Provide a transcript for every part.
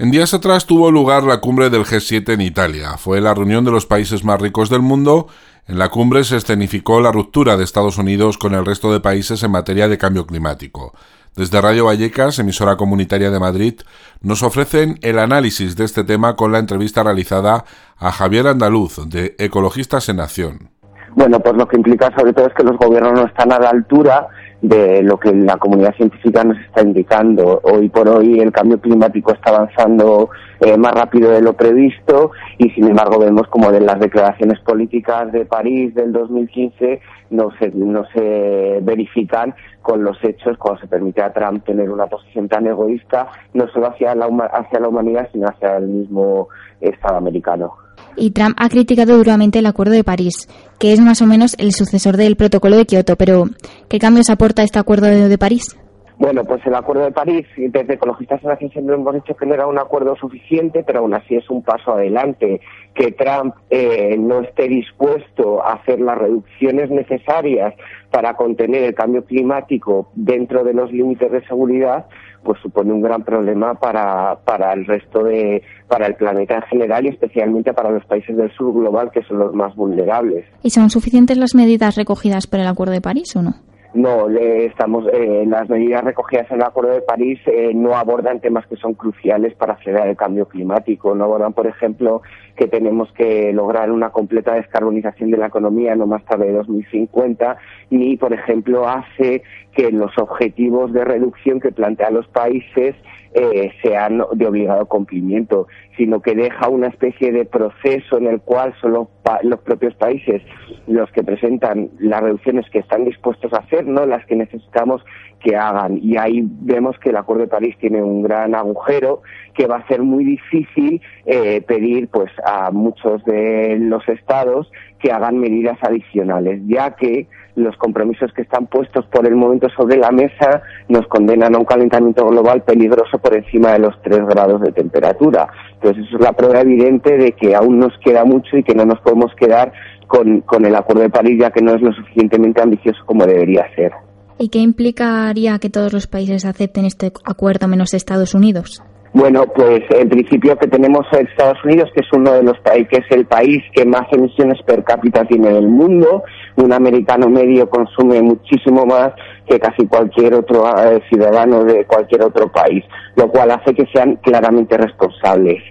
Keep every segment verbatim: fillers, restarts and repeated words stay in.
En días atrás tuvo lugar la cumbre del G siete en Italia. Fue la reunión de los países más ricos del mundo. En la cumbre se escenificó la ruptura de Estados Unidos con el resto de países en materia de cambio climático. Desde Radio Vallecas, emisora comunitaria de Madrid, nos ofrecen el análisis de este tema con la entrevista realizada a Javier Andaluz, de Ecologistas en Acción. Bueno, pues lo que implica sobre todo es que los gobiernos no están a la altura de lo que la comunidad científica nos está indicando. Hoy por hoy el cambio climático está avanzando eh, más rápido de lo previsto y sin embargo vemos como de las declaraciones políticas de París del dos mil quince no se, no se verifican con los hechos cuando se permite a Trump tener una posición tan egoísta no solo hacia la, hacia la humanidad sino hacia el mismo Estado americano. Y Trump ha criticado duramente el Acuerdo de París, que es más o menos el sucesor del Protocolo de Kioto, pero ¿qué cambios aporta este Acuerdo de París? Bueno, pues el Acuerdo de París, desde Ecologistas en Acción siempre hemos dicho que no era un acuerdo suficiente, pero aún así es un paso adelante. Que Trump eh, no esté dispuesto a hacer las reducciones necesarias para contener el cambio climático dentro de los límites de seguridad, pues supone un gran problema para para el resto de, para el planeta en general y especialmente para los países del sur global, que son los más vulnerables. ¿Y son suficientes las medidas recogidas por el Acuerdo de París o no? No, le estamos eh, las medidas recogidas en el Acuerdo de París eh, no abordan temas que son cruciales para frenar el cambio climático. No abordan, por ejemplo, que tenemos que lograr una completa descarbonización de la economía no más tarde de dos mil cincuenta, ni, por ejemplo, hace que los objetivos de reducción que plantean los países eh, sean de obligado cumplimiento, sino que deja una especie de proceso en el cual son los, pa- los propios países los que presentan las reducciones que están dispuestos a hacer, no las que necesitamos que hagan. Y ahí vemos que el Acuerdo de París tiene un gran agujero que va a ser muy difícil eh, pedir pues a muchos de los estados que hagan medidas adicionales, ya que los compromisos que están puestos por el momento sobre la mesa nos condenan a un calentamiento global peligroso por encima de los tres grados de temperatura. Entonces eso es la prueba evidente de que aún nos queda mucho y que no nos podemos quedar con, con el Acuerdo de París, ya que no es lo suficientemente ambicioso como debería ser. ¿Y qué implicaría que todos los países acepten este acuerdo menos Estados Unidos? Bueno, pues en principio que tenemos a Estados Unidos, que es uno de los países, que es el país que más emisiones per cápita tiene del mundo. Un americano medio consume muchísimo más que casi cualquier otro eh, ciudadano de cualquier otro país, lo cual hace que sean claramente responsables.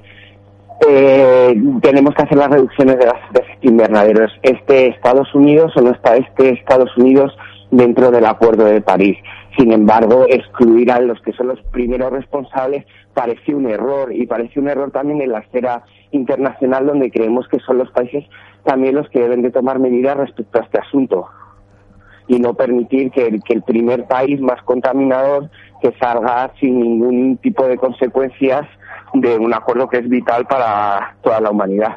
Eh, tenemos que hacer las reducciones de las efecto invernaderos. Este Estados Unidos o no está este Estados Unidos dentro del Acuerdo de París. Sin embargo, excluir a los que son los primeros responsables parece un error, y parece un error también en la esfera internacional, donde creemos que son los países también los que deben de tomar medidas respecto a este asunto y no permitir que el, que el primer país más contaminador que salga sin ningún tipo de consecuencias de un acuerdo que es vital para toda la humanidad.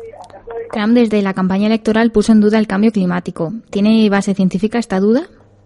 Trump desde la campaña electoral puso en duda el cambio climático. ¿Tiene base científica esta duda?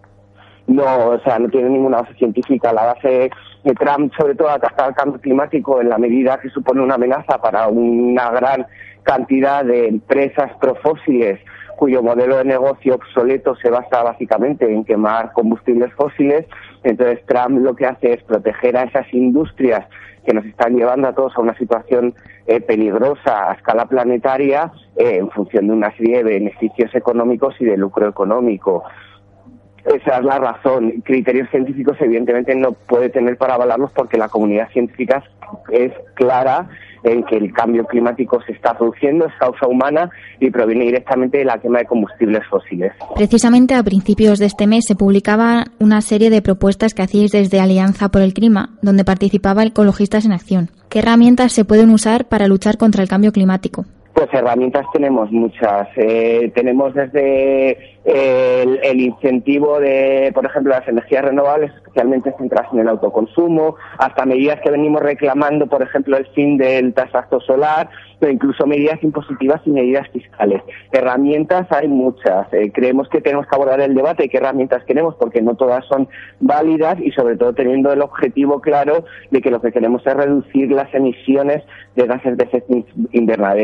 No, o sea, no tiene ninguna base científica. La base de Trump, sobre todo, ataca el cambio climático en la medida que supone una amenaza para una gran cantidad de empresas profósiles cuyo modelo de negocio obsoleto se basa básicamente en quemar combustibles fósiles. Entonces Trump lo que hace es proteger a esas industrias que nos están llevando a todos a una situación eh, peligrosa a escala planetaria eh, en función de una serie de beneficios económicos y de lucro económico. Esa es la razón. Criterios científicos evidentemente no puede tener para avalarlos, porque la comunidad científica es clara en que el cambio climático se está produciendo, es causa humana y proviene directamente de la quema de combustibles fósiles. Precisamente a principios de este mes se publicaba una serie de propuestas que hacíais desde Alianza por el Clima, donde participaba Ecologistas en Acción. ¿Qué herramientas se pueden usar para luchar contra el cambio climático? Pues herramientas tenemos muchas. Eh, tenemos desde eh, el, el incentivo de, por ejemplo, las energías renovables, especialmente centradas en el autoconsumo, hasta medidas que venimos reclamando, por ejemplo, el fin del tasazo solar, pero incluso medidas impositivas y medidas fiscales. Herramientas hay muchas. Eh, creemos que tenemos que abordar el debate de qué herramientas queremos, porque no todas son válidas, y sobre todo teniendo el objetivo claro de que lo que queremos es reducir las emisiones de gases de efecto invernadero.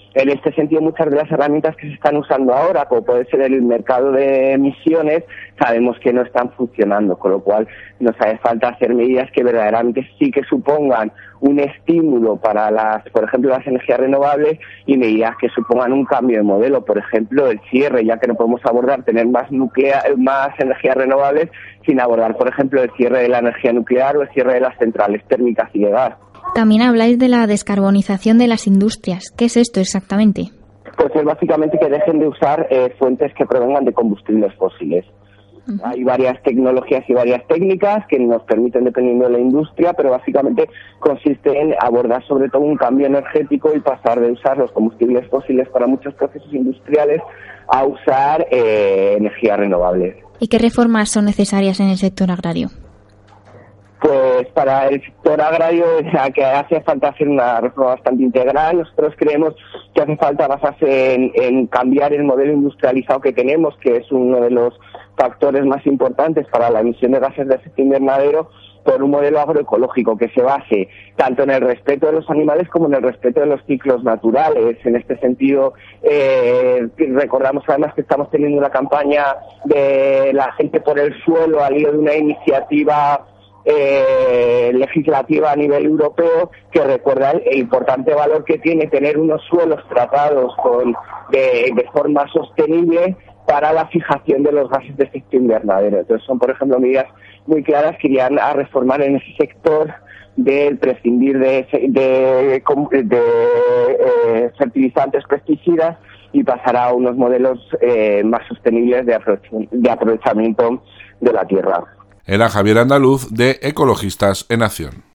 En este sentido, muchas de las herramientas que se están usando ahora, como puede ser el mercado de emisiones, sabemos que no están funcionando, con lo cual nos hace falta hacer medidas que verdaderamente sí que supongan un estímulo para las, por ejemplo, las energías renovables, y medidas que supongan un cambio de modelo, por ejemplo, el cierre, ya que no podemos abordar tener más nuclea, más energías renovables sin abordar, por ejemplo, el cierre de la energía nuclear o el cierre de las centrales térmicas y de gas. También habláis de la descarbonización de las industrias. ¿Qué es esto exactamente? Pues es básicamente que dejen de usar eh, fuentes que provengan de combustibles fósiles. Uh-huh. Hay varias tecnologías y varias técnicas que nos permiten, dependiendo de la industria, pero básicamente consiste en abordar sobre todo un cambio energético y pasar de usar los combustibles fósiles para muchos procesos industriales a usar eh, energías renovables. ¿Y qué reformas son necesarias en el sector agrario? Pues para el sector agrario, o sea, que hace falta hacer una reforma bastante integral. Nosotros creemos que hace falta basarse en, en cambiar el modelo industrializado que tenemos, que es uno de los factores más importantes para la emisión de gases de efecto invernadero, por un modelo agroecológico que se base tanto en el respeto de los animales como en el respeto de los ciclos naturales. En este sentido, eh, recordamos además que estamos teniendo una campaña de la gente por el suelo al hilo de una iniciativa Eh, legislativa a nivel europeo que recuerda el, el importante valor que tiene tener unos suelos tratados con de, de forma sostenible para la fijación de los gases de efecto invernadero. Entonces son, por ejemplo, medidas muy claras que irían a reformar en ese sector del prescindir de, de, de, de eh, fertilizantes, pesticidas, y pasar a unos modelos eh, más sostenibles de, aprove- de aprovechamiento de la tierra. Era Javier Andaluz, de Ecologistas en Acción.